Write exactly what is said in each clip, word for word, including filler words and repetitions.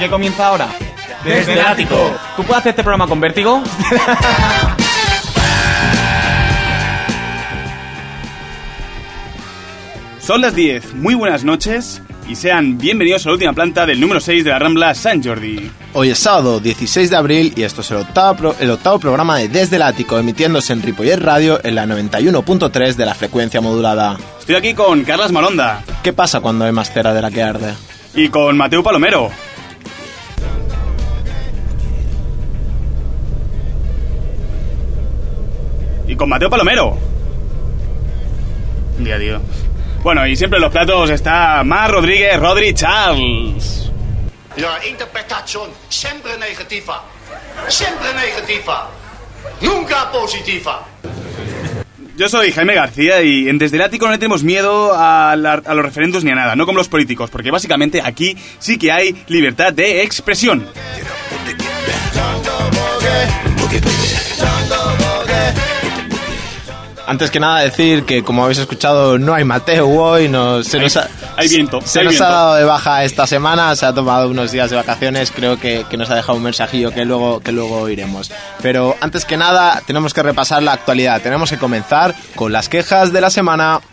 qué comienza ahora? Desde el ático. ¿Tú puedes hacer este programa con vértigo? Son las diez, muy buenas noches y sean bienvenidos a la última planta del número seis de la Rambla Sant Jordi. Hoy es sábado dieciséis de abril y esto es el octavo, pro, el octavo programa de Desde el Ático, emitiéndose en Ripollet Radio en la noventa y uno punto tres de la frecuencia modulada. Estoy aquí con Carlas Maronda. ¿Qué pasa cuando hay más cera de la que arde? Y con Mateo Palomero. Y con Mateo Palomero. Ya, tío. Bueno, y siempre en los platos está Mar Rodríguez, Rodri Charles. La interpretación siempre negativa. Siempre negativa. Nunca positiva. Yo soy Jaime García y en Desde el Ático no le tenemos miedo a, la, a los referendos ni a nada, no como los políticos, porque básicamente aquí sí que hay libertad de expresión. Antes que nada decir que, como habéis escuchado, no hay Mateo hoy, no, se hay, nos ha, hay viento, se hay nos viento. ha dado de baja esta semana, se ha tomado unos días de vacaciones, creo que, que nos ha dejado un mensajillo que luego, que luego oiremos. Pero antes que nada tenemos que repasar la actualidad, tenemos que comenzar con las quejas de la semana.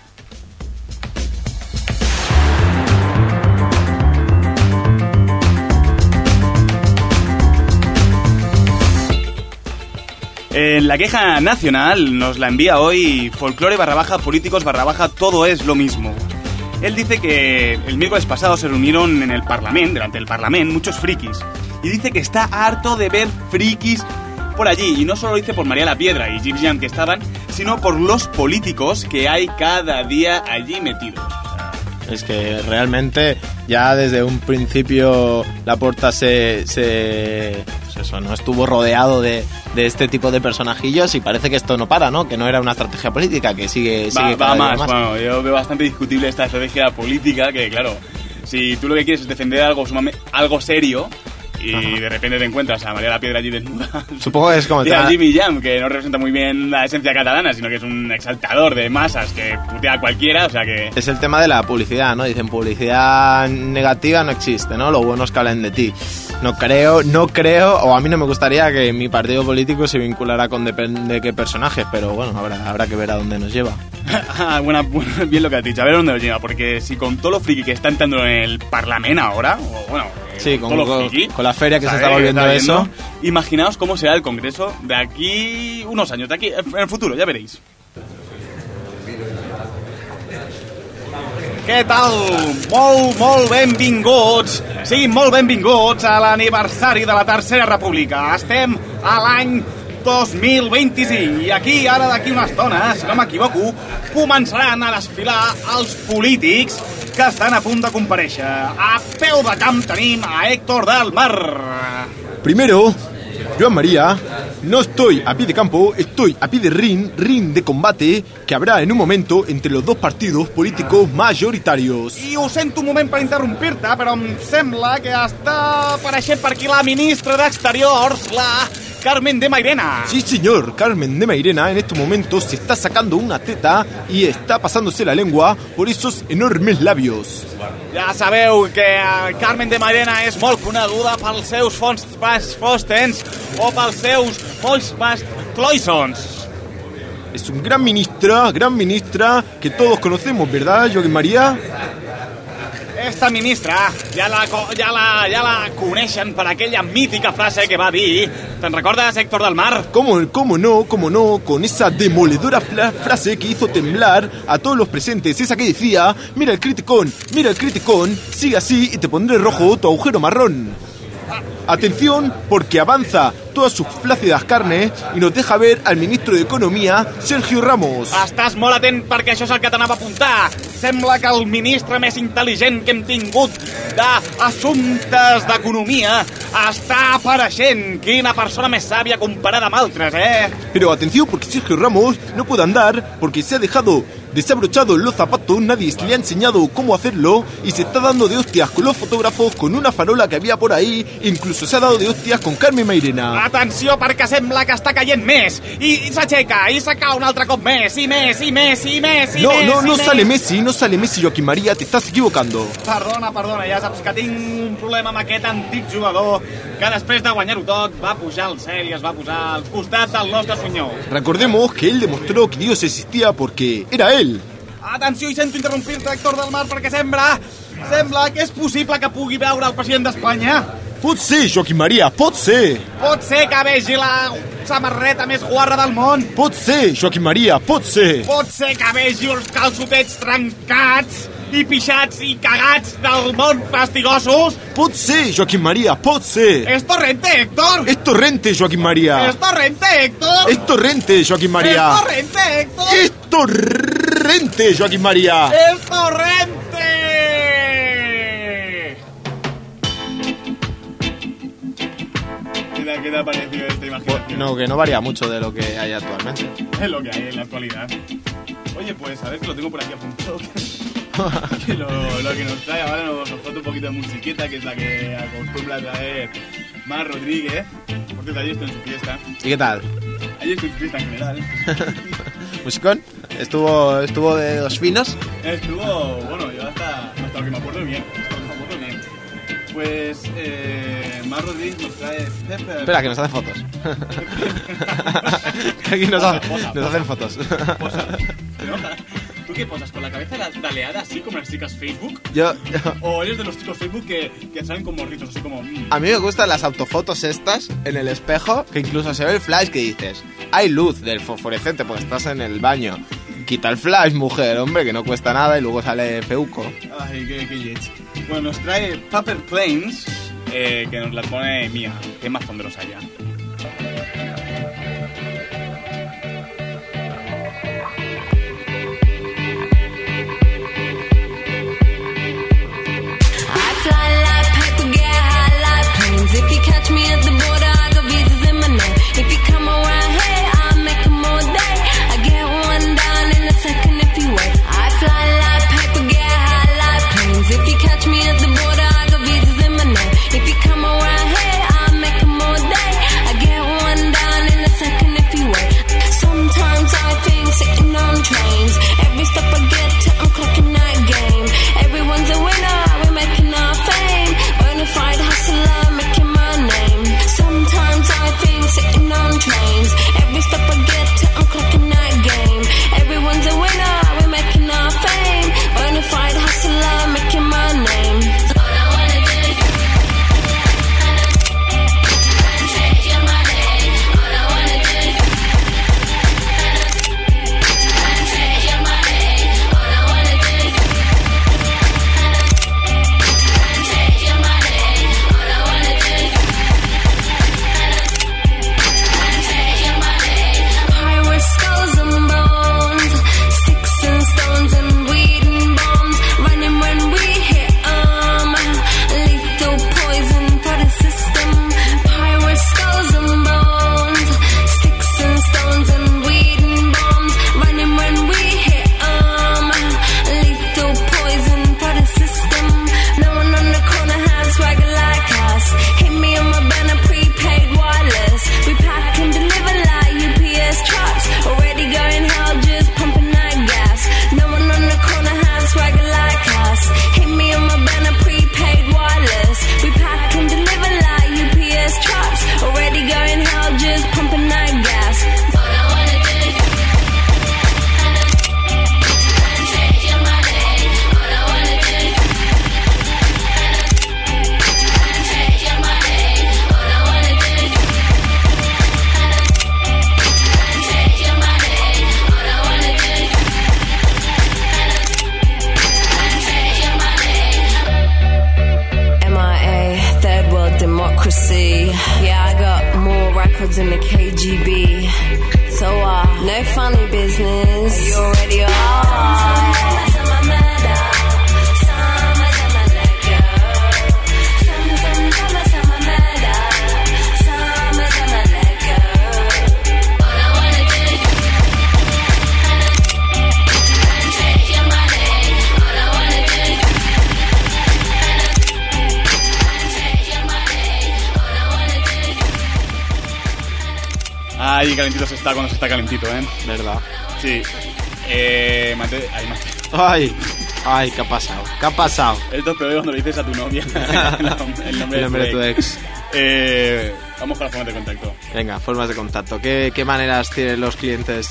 En la queja nacional nos la envía hoy Folclore barra baja políticos barra baja todo es lo mismo. Él dice que el miércoles pasado se reunieron en el Parlamento, delante del Parlamento, muchos frikis. Y dice que está harto de ver frikis por allí. Y no solo lo dice por María la Piedra y Jim Jam que estaban, sino por los políticos que hay cada día allí metidos. Es que realmente ya desde un principio Laporta se, se pues eso, no estuvo rodeado de, de este tipo de personajillos y parece que esto no para, ¿no? Que no era una estrategia política, que sigue, sigue va, va más. más. Bueno, yo veo bastante discutible esta estrategia política, que claro, si tú lo que quieres es defender algo sumamente, algo serio y Ajá. de repente te encuentras a María la Piedra allí desnuda. Supongo que es como... Y a Jimmy Jam, que no representa muy bien la esencia catalana, sino que es un exaltador de masas que putea a cualquiera, o sea que... Es el tema de la publicidad, ¿no? Dicen, publicidad negativa no existe, ¿no? Lo bueno es que hablen de ti. No creo, no creo, o a mí no me gustaría que mi partido político se vinculara con depende de qué personajes, pero bueno, habrá, habrá que ver a dónde nos lleva. ah, buena, buena, bien lo que has dicho, a ver a dónde nos lleva, porque si con todo lo friki que está entrando en el Parlamento ahora, o bueno... Sí, con, con, con, friki, con la feria que ¿sabes? se está volviendo está eso. Viendo, imaginaos cómo será el Congreso de aquí unos años, de aquí en el futuro, ya veréis. Què tal? Molt, molt benvinguts, sí, molt benvinguts a l'aniversari de la Tercera República. Estem a l'any dos mil vint-i-cinc i aquí, ara d'aquí una estona, si no m'equivoco, començaran a desfilar els polítics que estan a punt de comparèixer. A peu de camp tenim a Héctor del Mar. Primero, Joan María, no estoy a pie de campo, estoy a pie de ring, ring de combate que habrá en un momento entre los dos partidos políticos majoritarios. I ho sento un moment per interrompir-te, però em sembla que està apareixent per aquí la ministra d'Exteriors, la Carmen de Mairena. Sí, señor, Carmen de Mairena en estos momentos se está sacando una teta y está pasándose la lengua por esos enormes labios. Ja sabeu que Carmen de Mairena és molt coneguda pels seus fons fostens o pels seus molts más cloisons. Es un gran ministra, gran ministra que todos conocemos, ¿verdad, Joaquín María? Esta ministra ja la, ja, la, ja la coneixen per aquella mítica frase que va dir. ¿Te'n recordes, Héctor del Mar? ¿Cómo, cómo no, cómo no? Con esa demoledora frase que hizo temblar a todos los presentes. Esa que decía, mira el criticón, mira el criticón, sigue así y te pondré rojo tu agujero marrón. Atención, porque avanza todas sus flácidas carnes y nos deja ver al ministro de Economía, Sergio Ramos. Estàs molt atent perquè això és el que t'anava a apuntar. Sembla que el ministre més intel·ligent que hem tingut d'assumptes d'economia està apareixent. Quina persona més sàvia comparada amb altres, eh? Pero atención, porque Sergio Ramos no puede andar porque se ha dejado desabrochado los zapatos, nadie le ha enseñado cómo hacerlo y se está dando de hostias con los fotógrafos, con una farola que havia por ahí, incluso se ha dado de hostias con Carmen Mairena. Atenció, perquè sembla que està caient més. I, i s'aixeca, i se cau un altre cop més, i més, i més, i més, i No, més, no, no i sale més. Messi, no sale Messi, Joaquín María, te estás equivocando. Perdona, perdona, ja saps que tinc un problema amb aquest antic jugador que després de guanyar-ho tot va pujar al cel i es va posar al costat del nostre senyor. Recordemos que él demostró que Dios existía porque era él. Atenció, i sento interrompir-te, Héctor del Mar, perquè sembla, sembla que és possible que pugui veure el president d'Espanya. Pot ser, Joaquín María, pot ser. Pot ser que vegi la samarreta més guarra del món. Pot ser, Joaquín María, pot ser. Pot ser que vegi els calçotets trencats i pixats i cagats del món fastigosos. Pot ser, Joaquín María, pot ser. És torrente, Héctor. Es torrente, Joaquín María. És torrente, Héctor. Es torrente, Joaquín María. És torrente, Héctor. Es torrente, Joaquín María. És torrente. ¿Qué te ha parecido esta imaginación? No, que no varía mucho de lo que hay actualmente. Es lo que hay en la actualidad. Oye, pues a ver que lo tengo por aquí apuntado. Que lo, lo que nos trae ahora nos, nos falta un poquito de musiqueta, que es la que acostumbra a traer Mar Rodríguez. Por cierto, ayer estoy en su fiesta. ¿Y qué tal? Ayer estoy en su fiesta en general. ¿Musicón? ¿Estuvo, estuvo de dos finos? Estuvo, bueno, yo hasta, hasta lo que me acuerdo bien. Hasta lo que me acuerdo bien. Pues, eh, Mar Rodríguez nos trae Pepper. Espera, que nos hacen fotos. Que aquí nos, Posa, ha- posa, nos posa. hacen fotos. Posa. ¿No? ¿Tú qué posas? ¿Con la cabeza la- daleada así como las chicas Facebook? Yo, ¿O eres de los chicos Facebook que, que salen con morritos así como... mm, a mí me gustan las autofotos estas en el espejo, que incluso se ve el flash que dices, hay luz del fosforescente porque estás en el baño. Quita el flash, mujer, hombre, que no cuesta nada y luego sale feuco. Ay, qué, qué leche. Bueno, nos trae Paper Planes, eh, que nos la pone Mía. Qué más fonderosa ya. I fly like paper, get high like planes. If you catch me at the border, I got visas in my name. If you come around here, I'll make them all day. I get one down in a second if you wait. I fly like paper, get high like planes. If you catch me at the border, I got visas in my name. If you come around here, I'll make them all day. I get one down in a second if you wait. Sometimes I think sitting on trains. Every step I get to, I'm clocking that game. Everyone's a winner, we're making our fame. Bonafide hustler, making my name. Sometimes I think sitting on trains. Every step I get to, I'm clocking that game. Everyone's a winner, we're making our fame. Bonafide hustler, making my name. All I wanna do is take your money. All I wanna do is take your money. All I wanna do is take your money. All I wanna do is take your money. Pirates, skulls and bones, sticks and stones and weed and bombs. Running when we hit 'em. Lethal poison for the system. Pirates, skulls and bones, sticks and stones and weed and bombs. Running when we hit 'em. Lethal poison for the system. No one on the corner has swagger like us. Hit me on my banner, prepaid wireless. We pack and deliver like U P S trucks. Already going hell, just pumping that gas. No one on the corner has swagger like us. Hit me on my banner, prepaid wireless. We pack and deliver like U P S trucks. Already going hell, just pumping that gas. All I wanna do is take your money. All I wanna do is take your money. All I wanna do is take your money. All I wanna do is take your money. M I A, third world democracy. Yeah, I got more records than the K G B. So, uh, no funny business. You already are. All I wanna do is Ay, calentito se está cuando se está calentito, ¿eh? ¿Verdad? Sí. Eh... Mate... Ay, Mate. Ay, ay, ¿qué ha pasado? ¿Qué ha pasado? Esto es peor cuando le dices a tu novia el nombre, El nombre de tu ex. Eh, vamos con las formas de contacto. Venga, formas de contacto. ¿Qué, qué maneras tienen los clientes?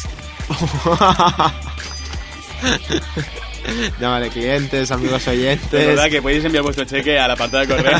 Llámale clientes, amigos oyentes. Es verdad que podéis enviar vuestro cheque a la pantalla de correo.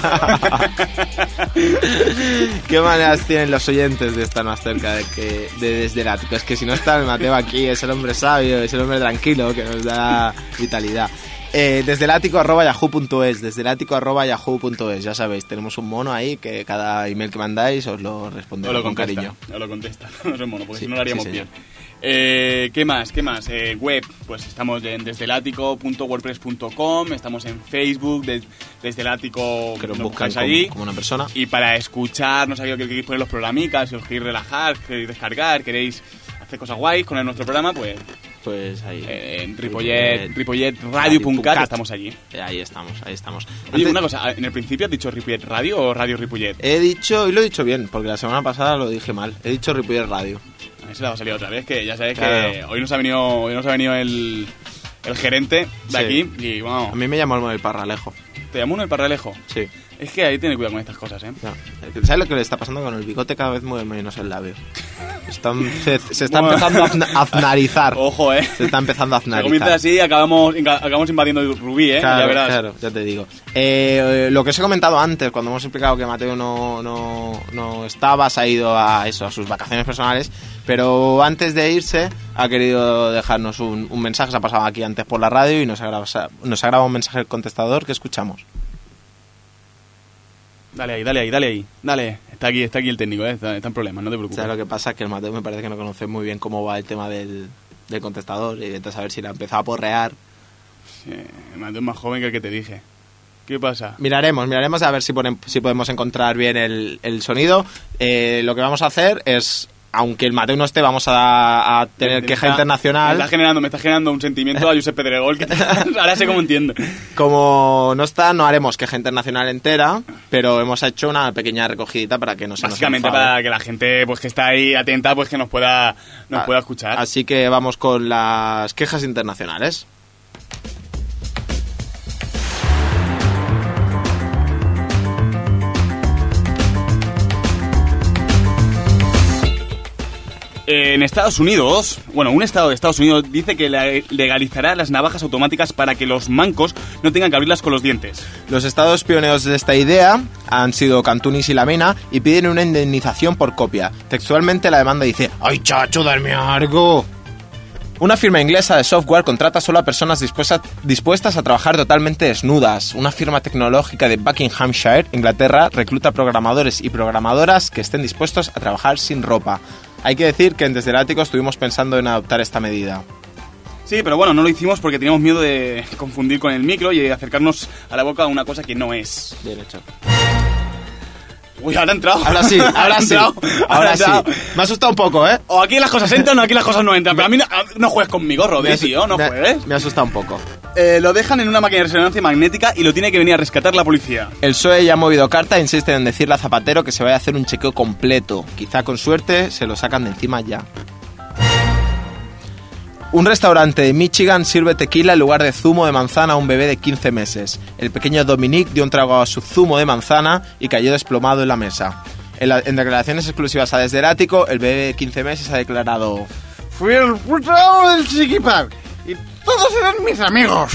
¿Qué maneras tienen los oyentes de estar más cerca de que de Desde el Ático? Es que si no está el Mateo aquí, es el hombre sabio, es el hombre tranquilo que nos da vitalidad. Eh, desde el ático arroba yahoo punto es, desde el ático arroba yahoo punto es, ya sabéis, tenemos un mono ahí que cada email que mandáis os lo responderá con cariño. O lo contesta, no es un mono, porque Sí, si no lo haríamos sí, bien. Eh, ¿Qué más? ¿Qué más? Eh, web, pues estamos en desde el ático punto wordpress punto com, estamos en Facebook, de, desde el ático, Que nos nos buscan buscáis como, allí. como una persona. Y para escuchar, no sabía que queréis poner los programicas, si os queréis relajar, queréis descargar, queréis hacer cosas guays con el nuestro programa, pues Pues ahí. eh, en Ripollet, ripollet radio punto cat estamos allí. Eh, ahí estamos, ahí estamos. Oye, Antes- una cosa, ¿en el principio has dicho Ripollet Radio o Radio Ripollet? He dicho, y lo he dicho bien, porque la semana pasada lo dije mal. He dicho Ripollet Radio. A ver si la va a salir otra vez, que ya sabéis Claro. que hoy nos ha venido, hoy nos ha venido el, el gerente de Sí. aquí y vamos, A mí me llamó el Parralejo. te llamó uno el Parralejo. Sí. Es que ahí tiene cuidado con estas cosas, ¿eh? Ya. ¿Sabes lo que le está pasando con el bigote? Cada vez mueve menos el labio. Están- se, se está Bueno. empezando a azna- a aznarizar. Ojo, ¿eh? Se está empezando a Se comienza aznarizar. así y acabamos, inca- acabamos invadiendo Rubí, ¿eh? Claro, ya verás. claro, ya te digo. Eh, lo que os he comentado antes, cuando hemos explicado que Mateo no, no, no estaba, se ha ido a eso, a sus vacaciones personales, pero antes de irse ha querido dejarnos un, un mensaje, se ha pasado aquí antes por la radio y nos ha grabado, nos ha grabado un mensaje el contestador que escuchamos. Dale ahí, dale ahí, dale ahí. Dale. Está aquí, está aquí el técnico, ¿eh? Está, está en problemas, no te preocupes. ¿Sabes lo que pasa? Que el Mateo me parece que no conoce muy bien cómo va el tema del, del contestador y entonces a ver si la ha empezado a porrear. Sí, Mateo es más joven que el que te dije. ¿Qué pasa? Miraremos, miraremos a ver si, ponen- si podemos encontrar bien el, el sonido. Eh, lo que vamos a hacer es, aunque el Mateo no esté, vamos a, a tener Me queja está- internacional. Me está generando, me está generando un sentimiento a Josep Pedregol que te- ahora sé cómo entiendo. Como no está, no haremos queja internacional entera, pero hemos hecho una pequeña recogidita para que no se nos Básicamente enfade. para que la gente pues que está ahí atenta pues que nos pueda nos Ah, pueda escuchar. Así que vamos con las quejas internacionales. En Estados Unidos, bueno, un estado de Estados Unidos dice que le- legalizará las navajas automáticas para que los mancos no tengan que abrirlas con los dientes. Los estados pioneros de esta idea han sido Cantunis y La Mena y piden una indemnización por copia. Textualmente la demanda dice: ¡ay, chacho, darme algo! Una firma inglesa de software contrata solo a personas dispuestas, dispuestas a trabajar totalmente desnudas. Una firma tecnológica de Buckinghamshire, Inglaterra, recluta programadores y programadoras que estén dispuestos a trabajar sin ropa. Hay que decir que en Desde el Ático estuvimos pensando en adoptar esta medida. Sí, pero bueno, no lo hicimos porque teníamos miedo de confundir con el micro y acercarnos a la boca una cosa que no es. Bien hecho. Uy, ahora ha entrado. Ahora sí, ahora sí. entrado, Ahora ha sí. entrado. Me ha asustado un poco, ¿eh? O aquí las cosas entran o aquí las cosas no entran. Pero a mí no, a- no juegues conmigo, Rodri, Me tío, no me- juegues. Me ha asustado un poco. Eh, lo dejan en una máquina de resonancia magnética y lo tiene que venir a rescatar la policía. El P S O E ya ha movido carta e insiste en decirle a Zapatero que se vaya a hacer un chequeo completo. Quizá con suerte se lo sacan de encima ya. Un restaurante de Michigan sirve tequila en lugar de zumo de manzana a un bebé de quince meses. El pequeño Dominic dio un trago a su zumo de manzana y cayó desplomado en la mesa. En, la- en declaraciones exclusivas a Desde el Ático, el bebé de quince meses ha declarado: Fui el puto amo del Chiqui Park y todos eran mis amigos.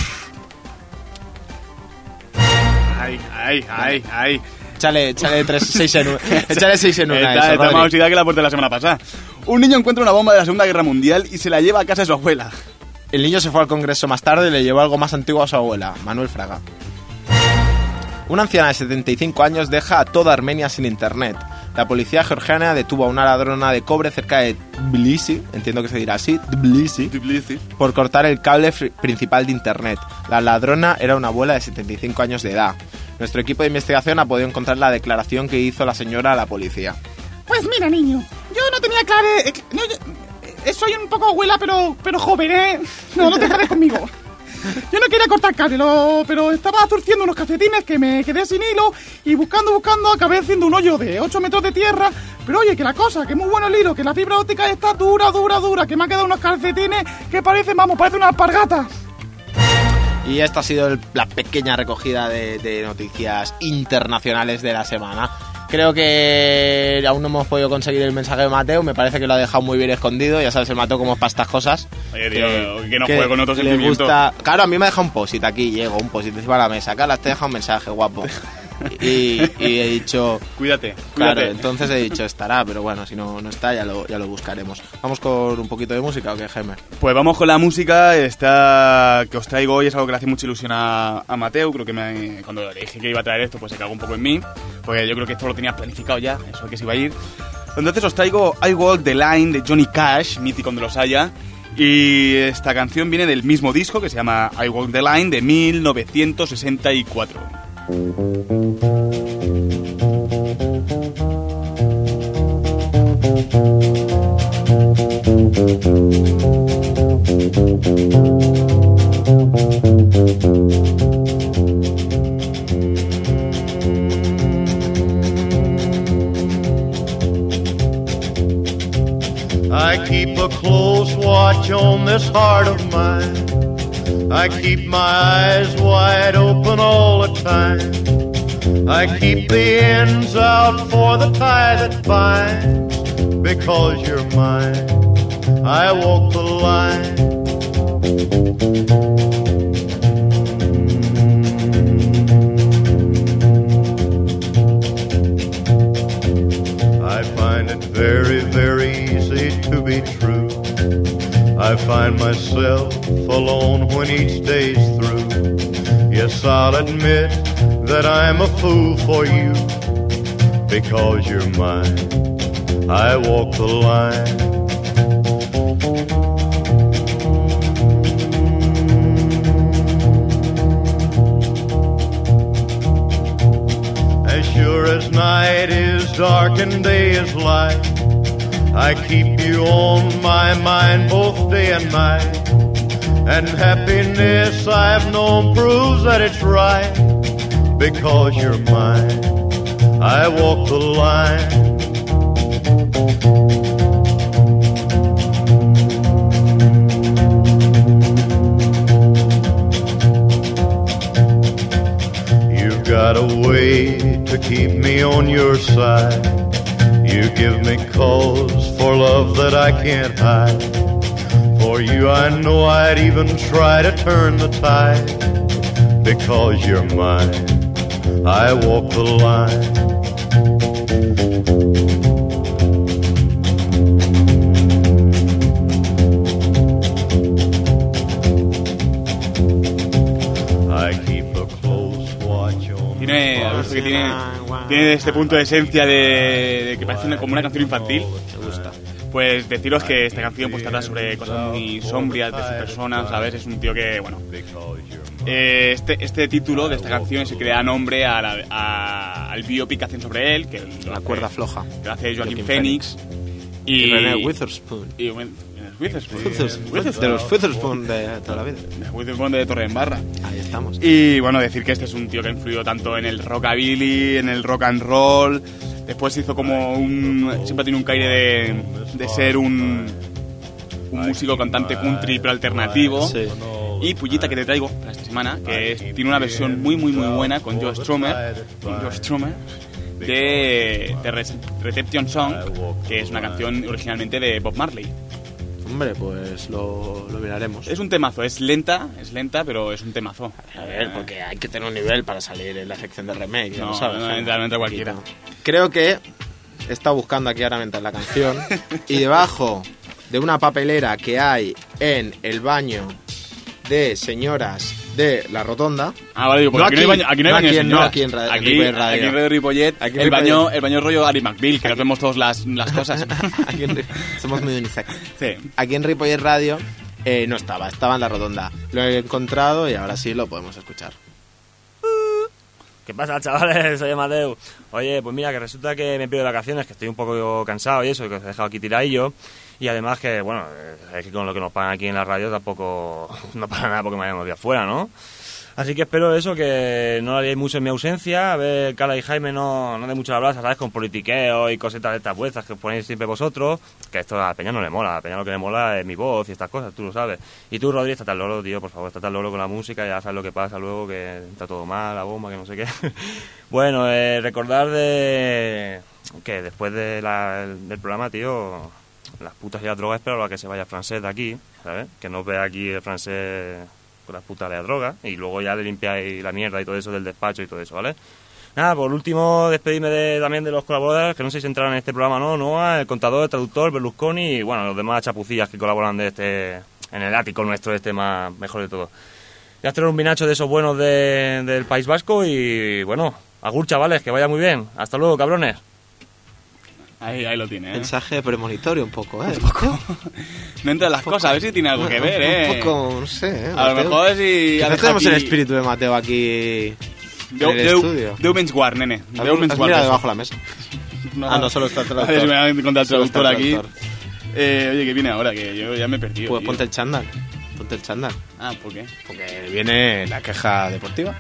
Ay, ay, ay, ay. échale, échale tres, seis en una. Échale seis en una. Está, eso, está Rodri. más oxidada que la puerta de la semana pasada. Un niño encuentra una bomba de la Segunda Guerra Mundial y se la lleva a casa de su abuela. El niño se fue al Congreso más tarde y le llevó algo más antiguo a su abuela, Manuel Fraga. Una anciana de setenta y cinco años deja a toda Armenia sin internet. La policía georgiana detuvo a una ladrona de cobre cerca de Tbilisi, entiendo que se dirá así, Tbilisi, por cortar el cable fri- principal de internet. La ladrona era una abuela de setenta y cinco años de edad. Nuestro equipo de investigación ha podido encontrar la declaración que hizo la señora a la policía. Pues mira, niño, yo no tenía claro... eh, no, yo- eh, soy un poco abuela, pero, pero joven, ¿eh? No, no te jades conmigo. Yo no quería cortar carne, lo- pero estaba zurciendo unos calcetines que me quedé sin hilo y buscando, buscando, acabé haciendo un hoyo de ocho metros de tierra. Pero oye, que la cosa, que es muy bueno el hilo, que la fibra óptica está dura, dura, dura, que me han quedado unos calcetines que parecen, vamos, parecen unas alpargatas. Y esta ha sido el- la pequeña recogida de, de noticias internacionales de la semana. Creo que aún no hemos podido conseguir el mensaje de Mateo. Me parece que lo ha dejado muy bien escondido. Ya sabes, el Mateo cómo es para estas cosas. Oye, tío, que no juegue con otros le sentimientos. gusta. Claro, a mí me ha dejado un post-it aquí. Llego, un post-it encima de la mesa. Carla, te he dejado un mensaje, guapo. Y, y he dicho... Cuídate, Claro, cuídate. entonces he dicho, estará. Pero bueno, si no, no está, ya lo, ya lo buscaremos. ¿Vamos con un poquito de música o qué, Jaime? Pues vamos con la música. Esta que os traigo hoy es algo que le hace mucha ilusión a, a Mateo. Creo que me, cuando le dije que iba a traer esto, pues se cagó un poco en mí. Porque yo creo que esto lo tenía planificado ya, eso que se iba a ir. Entonces os traigo I Walk the Line de Johnny Cash, mítico donde los haya. Y esta canción viene del mismo disco que se llama I Walk the Line de mil novecientos sesenta y cuatro. I keep a close watch on this heart of mine. I keep my eyes wide open all the time. I keep the ends out for the tie that binds. Because you're mine, I walk the line. I find it very, very easy to be true. I find myself alone when each day's through. Yes, I'll admit that I'm a fool for you. Because you're mine, I walk the line. As sure as night is dark and day is light, I keep you on my mind both day and night. And happiness I've known proves that it's right. Because you're mine, I walk the line. You've got a way to keep me on your side. You give me cause for love that I can't hide. For you I know I'd even try to turn the tide. Because you're mine, I walk the line. I keep a close watch on. Tiene, ¿has visto que tiene, tiene este punto de esencia de, de que parece una- como una canción infantil? Me gusta. Pues deciros que esta canción pues trata sobre cosas muy sombrías de su persona, ¿sabes? Es un tío que, bueno... eh, este, este título de esta canción se crea nombre a la- a- al biopic que hacen sobre él, que lo La hace- cuerda floja. que lo hace Joaquin Joaquin Phoenix. Y, Y, René Witherspoon. y Wen- Witherspoon. Witherspoon. De los Witherspoon de toda la vida. Witherspoon de Torredembarra. Ahí estamos. Y bueno, decir que este es un tío que ha influido tanto en el rockabilly, en el rock and roll. Después hizo como un... Siempre ha tenido un caire de, de ser un, un músico cantante country pero alternativo. Sí. Y pullita que te traigo para esta semana, que es- tiene una versión muy muy muy buena con Joe Strummer, con Joe Strummer de, de Re- Reception Song, que es una canción originalmente de Bob Marley. Hombre, pues lo, lo miraremos. Es un temazo, es lenta, es lenta, pero es un temazo. A ver, porque hay que tener un nivel para salir en la sección de remake, ya No, lo sabes. no, ¿eh? entra- no entra Un cualquiera. poquito. Creo que está buscando aquí ahora mientras la canción y debajo de una papelera que hay en el baño de señoras de la rotonda. Ah, vale, digo, porque No aquí, no hay baño, aquí no hay no baño aquí de en- no señoras. aquí en ra- en aquí, Ripollet Radio. aquí en Radio Ripollet, Aquí en el, Ripollet. baño, el baño rollo Ari McBeal, que nos vemos todas las, las cosas. Aquí en Ri- somos muy unisex. Sí. Aquí en Ripollet Radio eh, no estaba, estaba en la rotonda. Lo he encontrado y ahora sí lo podemos escuchar. Que ¿Qué pasa, chavales? Soy Amadeu. Oye, pues mira, que resulta que me pido de vacaciones, que estoy un poco cansado y eso, que os he dejado aquí tiradillo. Y además que, bueno, es que con lo que nos pagan aquí en la radio tampoco no pasa nada porque me vayan unos días fuera, ¿no? Así que espero eso, que no lo haréis mucho en mi ausencia. A ver, Carla y Jaime no, no de mucho hablar, ¿sabes? Con politiqueo y cositas de estas vuestras que os ponéis siempre vosotros. Que esto a Peña no le mola. A Peña lo que le mola es mi voz y estas cosas, tú lo sabes. Y tú, Rodri, está tan loro, tío, por favor, está tan loro con la música. Ya sabes lo que pasa luego, que está todo mal, la bomba, que no sé qué. Bueno, eh, recordar de... que después de la, del programa, tío, las putas y las drogas, espero a que se vaya el francés de aquí, ¿sabes? Que no vea aquí el francés... con las putas de la droga, y luego ya le limpiáis la mierda y todo eso del despacho y todo eso, ¿vale? Nada, por último, despedirme de, también de los colaboradores, que no sé si entrarán en este programa o no, Noah, el contador, el traductor, Berlusconi, y bueno, los demás chapucillas que colaboran de este, en el ático nuestro, este más, mejor de todo. Ya estoy un vinacho de esos buenos de, del País Vasco, y bueno, agur, chavales, que vaya muy bien. Hasta luego, cabrones. Ahí, ahí lo tiene, ¿eh? Mensaje premonitorio un poco, ¿eh? Un poco. No entran las cosas, a ver si tiene algo que ver, ¿eh? Un poco, no sé, ¿eh? A lo mejor si... Quizás tenemos el espíritu de Mateo aquí Deu, en el deu, estudio. Deu menys guard, nene. Deu menys guard. Mira debajo de la mesa. No, ah, no, solo está el traductor. A ver si me van a encontrar el Solo traductor está el aquí. traductor. Eh, oye, ¿qué viene ahora? Que yo ya me he perdido. Pues tío. ponte el chándal. Ponte el chándal. Ah, ¿por qué? Porque viene la queja deportiva.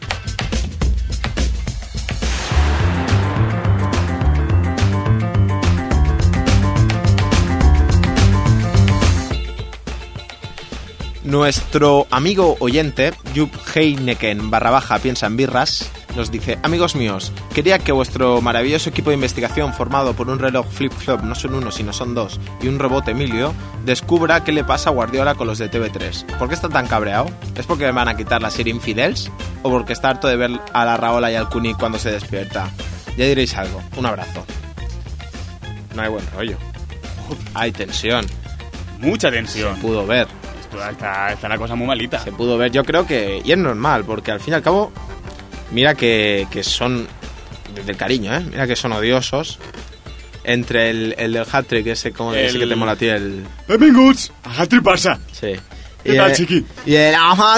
Nuestro amigo oyente, Jupp Heineken barra baja piensa en birras, nos dice: amigos míos, quería que vuestro maravilloso equipo de investigación formado por un reloj flip-flop, no son uno sino son dos, y un robot Emilio, descubra qué le pasa a Guardiola con los de T V tres. ¿Por qué está tan cabreado? ¿Es porque me van a quitar la serie Infidels? ¿O porque está harto de ver a la Raola y al Cuni cuando se despierta? Ya diréis algo. Un abrazo. No hay buen rollo. Hay tensión. Mucha tensión. Se pudo ver. Está, está la cosa muy malita. Se pudo ver, yo creo que... Y es normal, porque al fin y al cabo, mira que, que son... Desde el cariño, ¿eh? Mira que son odiosos. Entre el, el del hat-trick, ese, como El- ese que te mola a ti, el... Benvinguts a Hat-trick Barça. Sí. ¿Qué tal, chiqui? Y el...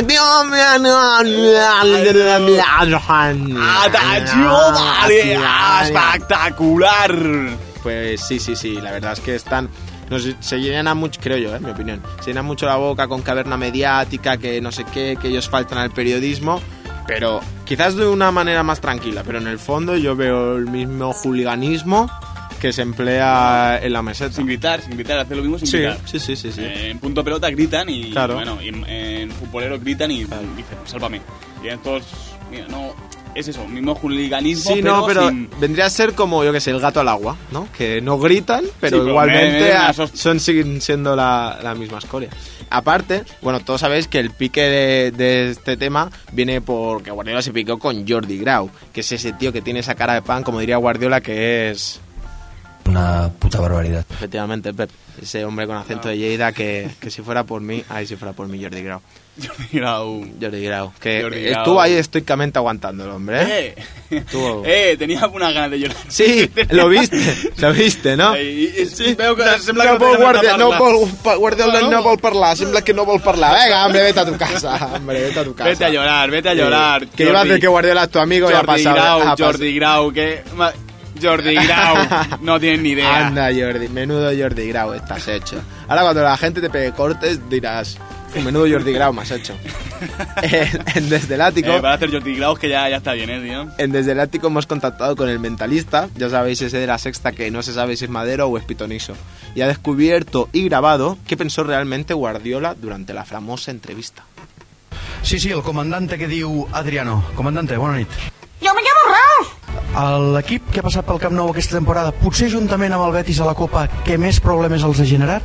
¡Espectacular! Pues sí, sí, sí, la verdad es que están... Nos, se llenan mucho, creo yo, ¿eh? Mi opinión. Se llenan mucho la boca con caverna mediática, que no sé qué, que ellos faltan al periodismo, pero quizás de una manera más tranquila, pero en el fondo yo veo el mismo juliganismo que se emplea en la meseta. Sin gritar, sin gritar, hacer lo mismo sin Sí, gritar. sí, sí, sí, sí. Eh, en punto pelota gritan y, Claro. bueno, y en, en futbolero gritan y dicen, sálvame. Y entonces, mira, no... Es eso, mismo juliganismo, Sí, pero, no, pero sin... vendría a ser como, yo que sé, el gato al agua, ¿no? Que no gritan, pero Sí, pero igualmente me- me- a- me- son siguen siendo la, la misma escoria. Aparte, bueno, todos sabéis que el pique de, de este tema viene porque Guardiola se picó con Jordi Grau, que es ese tío que tiene esa cara de pan, como diría Guardiola, que es... Una puta barbaridad. Efectivamente, Pep, ese hombre con acento de Lleida que, que si fuera por mí, ay, si fuera por mí, Jordi Grau. Jordi Grau. Jordi Grau, que Jordi Grau. estuvo ahí estoicamente aguantando el hombre, ¿eh? Eh, Estuvo- eh, tenía unas ganas de llorar. Sí, lo viste, lo viste, no? I, i, sí, veu que sembla No que vol té ganes de Guardiola, no parlar. vol, pa- Guardiola No, no no. vol parlar, sembla que no vol parlar. Venga, hombre, vete a tu casa, hombre, vete a tu casa. Vete a llorar, vete a llorar. Sí, que iba a decir que Guardiola es tu amigo y ha Jordi pasado. Grau, ha pasado. Jordi Grau, que... ma- Jordi Grau, no tienes ni idea. Anda, Jordi, menudo Jordi Grau estás hecho. Ahora cuando la gente te pegue cortes dirás, menudo Jordi Grau me has hecho. en, en Desde el Ático... Eh, para hacer Jordi Grau, que ya, ya está bien, eh, tío. En Desde el Ático hemos contactado con el mentalista, ya sabéis, ese de la Sexta que no se sabe si es Madero o es Pitoniso, y ha descubierto y grabado qué pensó realmente Guardiola durante la famosa entrevista. Sí, sí, el comandante que diu Adriano. Comandante, bona nit. Jo me llamo Ralph. L'equip que ha passat pel Camp Nou aquesta temporada, potser juntament amb el Betis a la Copa, què més problemes els ha generat?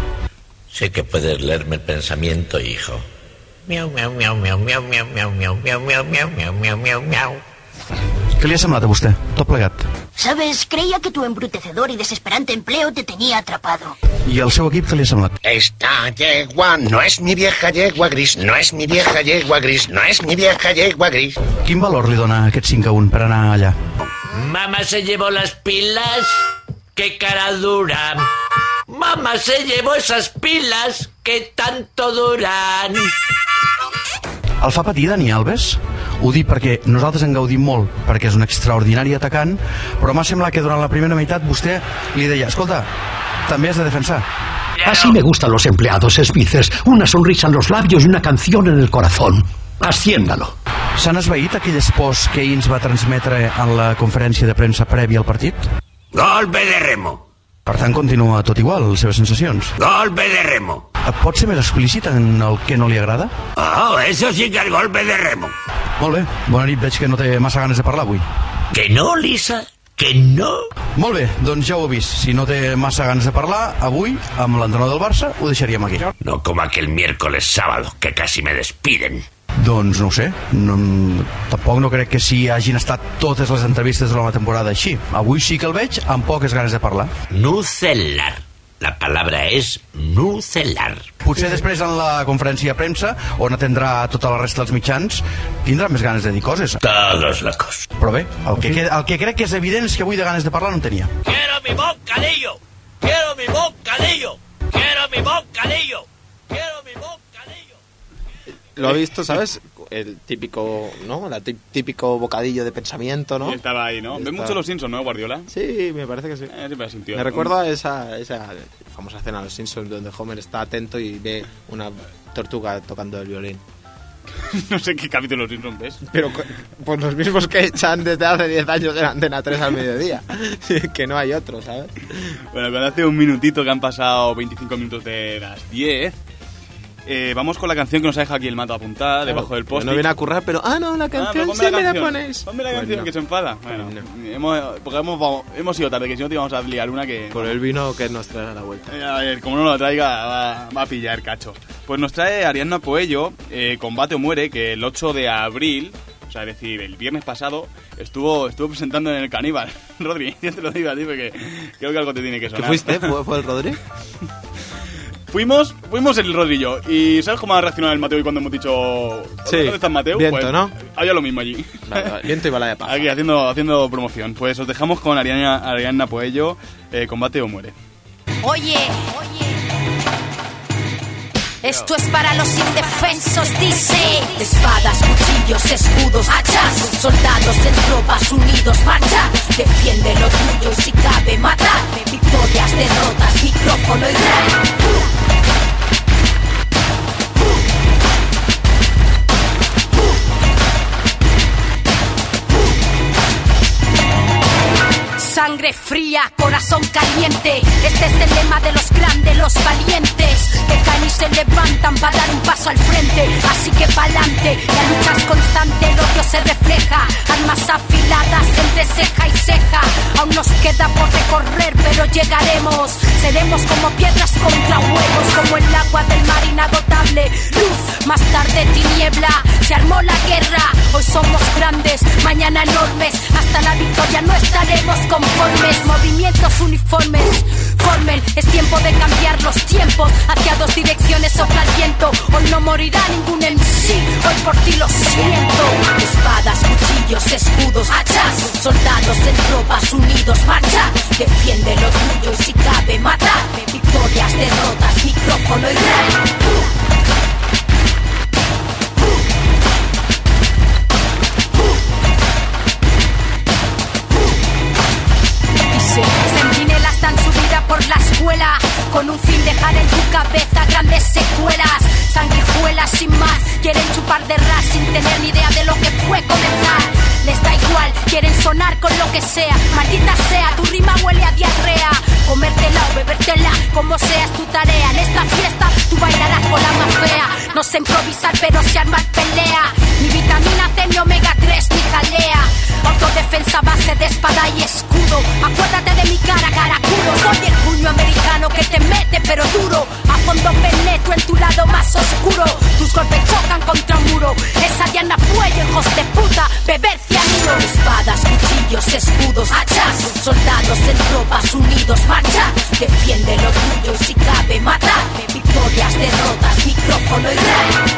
Sé que puedes leerme el pensamiento, hijo. Miau, miau, miau, miau, miau, miau, miau, miau, miau, miau, miau, miau, miau, miau, miau. Què li ha semblat a vostè? Tot plegat. Sabes, creía que tu embrutecedor y desesperante empleo te tenía atrapado. I el seu equip què li ha semblat? Esta yegua no es mi vieja yegua gris, no es mi vieja yegua gris, no es mi vieja yegua gris. Quin valor li dona aquest cinc a un per anar allà? Mamá se llevó las pilas, qué cara dura. Mamá se llevó esas pilas que tanto duran. El fa patir Dani Alves? Ho dic perquè nosaltres en gaudim molt, perquè és un extraordinari atacant, però m'ha semblat que durant la primera meitat vostè li deia, escolta, també has de defensar. Así me gustan los empleados, Smithers. Una sonrisa en los labios y una canción en el corazón. Asciéndalo. S'han esvaït aquelles pors que ahir ens va transmetre en la conferència de premsa prèvia al partit? Golpe de remo. Per tant, continua tot igual, les seves sensacions. Golpe de remo. Pot ser més explícit en el que no li agrada? Oh, eso sí que es golpe de remo. Molt bé, bona nit, veig que no té massa ganes de parlar avui. Que no, Lisa, que no. Molt bé, doncs ja ho he vist. Si no té massa ganes de parlar, avui, amb l'entrenador del Barça, ho deixaríem aquí. No como aquel miércoles sábado, que casi me despiden. Doncs no ho sé, no, tampoc no crec que si hagin estat totes les entrevistes de la temporada així. Avui sí que el veig amb poques ganes de parlar. Nucelar. La palabra és nucelar. Potser després en la conferència de premsa, on atendrà tota la resta dels mitjans, tindrà més ganes de dir coses. Todos locos. Però bé, el que, el que crec que és evident és que avui de ganes de parlar no en tenia. Quiero mi bocadillo. Quiero mi bocadillo. Quiero mi bocadillo. Quiero mi bocadillo. Lo ha visto, ¿sabes? El típico, ¿no? El típico bocadillo de pensamiento, ¿no? Y estaba ahí, ¿no? ¿Ves mucho los Simpsons, no, Guardiola? Sí, me parece que sí. Eh, me sintió, me recuerda a esa, esa famosa escena de los Simpsons donde Homer está atento y ve una tortuga tocando el violín. No sé qué capítulo de los Simpsons ves. Pero pues los mismos que echan desde hace diez años en Antena tres al mediodía. Que no hay otro, ¿sabes? Bueno, cuando hace un minutito que han pasado veinticinco minutos de las diez... Eh, vamos con la canción que nos ha dejado aquí el Mato apuntada, claro, debajo del post. No viene a currar, pero... Ah, no, la canción, ah, sí me la ponéis. Ponme la canción, bueno, que se enfada. Bueno, no. hemos, porque hemos, vamos, hemos ido tarde, que si no te íbamos a liar una que... Por el vino que nos trae a la vuelta. Eh, a ver, como no lo traiga, va, va a pillar cacho. Pues nos trae Ariadna Puello, eh, Combate o Muere, que el ocho de abril... O sea, es decir, el viernes pasado estuvo estuvo presentando en el Caníbal. Rodri, yo te lo digo a ti porque creo que algo te tiene que sonar. ¿Qué fuiste? ¿Fue, fue el Rodri? Fuimos, fuimos el Rodrillo. ¿Y sabes cómo ha reaccionado el Mateo hoy cuando hemos dicho... Sí, ¿dónde estás, Mateo? viento, pues, ¿no? Había lo mismo allí. Vale, vale. Viento y bala de paja. Aquí, haciendo, haciendo promoción. Pues os dejamos con Ariana, Ariadna Puello, eh, Combate o Muere. Oye, oye. Esto es para los indefensos, dice. Espadas, cuchillos, escudos, hachas. Soldados en tropas unidos, marcha. Defiende lo tuyo y si cabe matar. Victorias, derrotas, micrófono y rap. Sangre fría, corazón caliente. Este es el lema de los grandes, los valientes. Que caen y se levantan para dar un paso al frente. Así que pa'lante, la lucha es constante, el odio se refleja. Armas afiladas entre ceja y ceja. Aún nos queda por recorrer, pero llegaremos. Seremos como piedras contra huevos, como el agua del mar inagotable. Luz, más tarde tiniebla. Se armó la guerra, hoy somos grandes, mañana enormes. Hasta la victoria no estaremos conformes. Movimientos uniformes formen, es tiempo de cambiar los tiempos. Hacia dos direcciones sopla el viento. Hoy no morirá ningún M C, hoy por ti lo siento. Espadas, cuchillos, escudos, hachas. Soldados en tropas unidos, marcha. Defiende lo tuyo y si cabe mata. Victorias, derrotas, micrófono y rap. Centinelas dan su vida por la escuela, con un fin dejar en tu cabeza grandes secuelas. Sanguijuelas sin más, quieren chupar de ras sin tener ni idea de lo que fue comenzar. Les da igual, quieren sonar con lo que sea. Maldita sea, tu rima huele a diarrea. Comértela o bebértela, como sea es tu tarea. En esta fiesta tú bailarás con la más fea. No sé improvisar pero sé armar pelea. Ni vitamina C, ni omega tres, ni jalea. Autodefensa base de espada y escudo. Acuérdate de mi cara, caraculo. Soy el puño americano que te mete pero duro. A fondo penetro en tu lado más oscuro. Tus golpes chocan contra un muro. Esa Ariadna Puello, hijos de puta, beber cianuro. Espadas, cuchillos, escudos, hachas. Soldados en tropas unidos, marcha. Defiende lo tuyo y si cabe mata. Victorias, derrotas, micrófono y rap.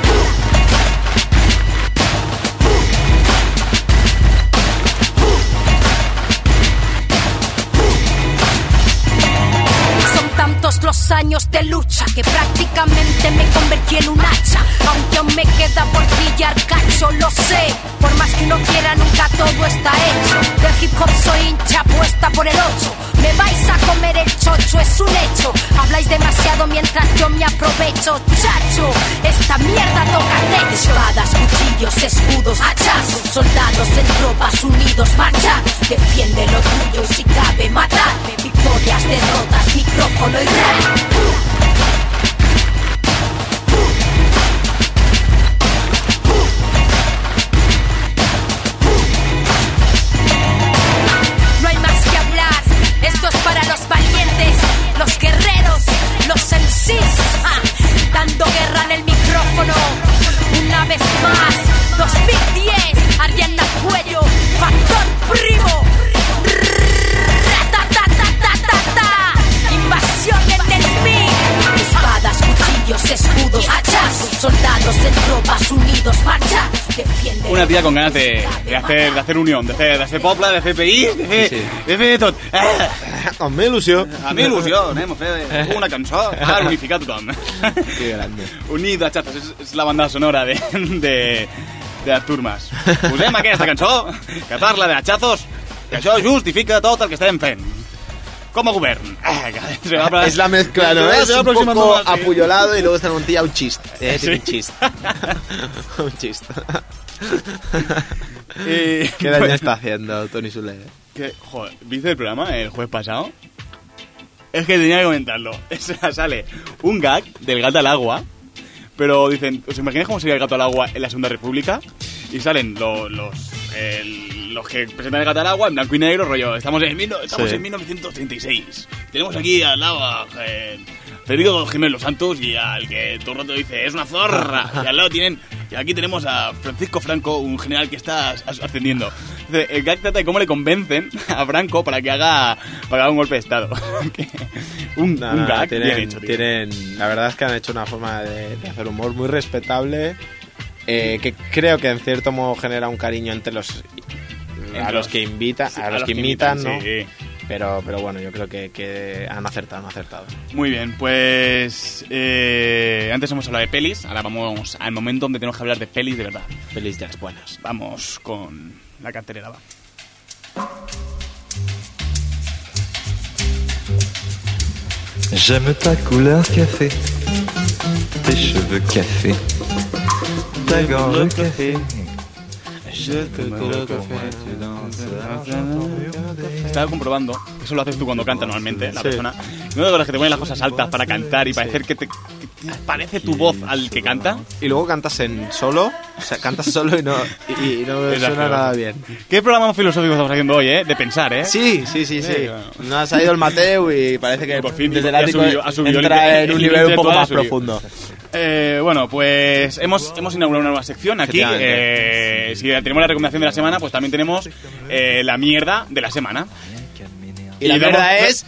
todos los años de lucha que prácticamente me convertí en un hacha. Aunque aún me queda por pillar cacho, lo sé. Por más que uno quiera, nunca todo está hecho. Del hip hop soy hincha puesta por el ocho. Me vais a comer el chocho, es un hecho. Habláis demasiado mientras yo me aprovecho, chacho. Esta mierda toca techo. Espadas, cuchillos, escudos, hachazos. Soldados en tropas unidos, marchados. Defiende lo tuyo y si cabe matar. Victorias, derrotas, micrófono y rap. No hay más que hablar. Esto es para los valientes, los guerreros, los M Cs, ah, dando guerra en el micrófono. Una vez más, dos mil diez, Ariana Cuello, Factor Primo. Ratatatatata, invasión en el mic. Espadas, cuchillos, escudos, hachazos. Soldados en tropas unidos, marcha. Defiende. Una tía con ganas de, de, hacer, de hacer unión, de hacer, de hacer popla, de hacer país, de fer, sí. de fer tot. A mi il·lusió. A mi il·lusió, anem a fer una cançó per unificar tothom. Que grande. Unir d'Achazos, és, és la banda sonora de, de, de Artur Mas. Posem aquesta cançó que parla d'Achazos, que això justifica tot el que estem fent. Com a govern. Es la mezcla, ¿no? Es un poco apuñolado y luego está un tía un chiste. Eh, ¿Sí? Un chiste. Un chiste. Y, ¿Qué daño bueno, está haciendo Tony Sule? Que, joder, ¿viste el programa el jueves pasado? Es que tenía que comentarlo. Sale un gag del gato al agua, pero dicen, ¿os imagináis cómo sería el gato al agua en la Segunda República? Y salen los... los el, los que presentan el gato al agua en blanco y negro, rollo, estamos en, estamos sí. en mil novecientos treinta y seis. Tenemos aquí al lado a eh, Federico Jiménez Los Santos y al que todo el rato dice, es una zorra. Y al lado tienen, y aquí tenemos a Francisco Franco, un general que está ascendiendo. Entonces, el gag trata de cómo le convencen a Franco para que haga, para que haga un golpe de estado. un, no, un no, gag tienen, bien hecho, tío. Tienen, la verdad es que han hecho una forma de, de hacer humor muy respetable. Eh, que creo que en cierto modo genera un cariño entre los entre a los que invitan, sí, a, los a los que, que imitan, invitan, ¿no? Sí. Pero, pero bueno, yo creo que, que han acertado, han acertado. Muy bien, pues eh, antes hemos hablado de pelis, ahora vamos al momento donde tenemos que hablar de pelis de verdad. Pelis de las buenas. Vamos con la cartelera, va. J'aime ta couleur café, tes cheveux café, ta gorge café. Je te quiero café, tu danses. Estaba comprobando, eso lo haces tú cuando cantas normalmente, la sí. persona. ¿No de las que te ponen las cosas altas para cantar y parecer que te, que te parece tu voz al que canta? Y luego cantas en solo, o sea, cantas solo y no, y, y no suena nada bien. ¿Qué programa filosófico estamos haciendo hoy, eh? De pensar, ¿eh? Sí, sí, sí, sí. No ha salido el Mateo y parece que por fin desde el ático entra el, en un nivel un poco más profundo. Eh, bueno, pues hemos, hemos inaugurado una nueva sección aquí. Eh, si tenemos la recomendación de la semana, pues también tenemos eh, la mierda de la semana. Y, y la mierda es...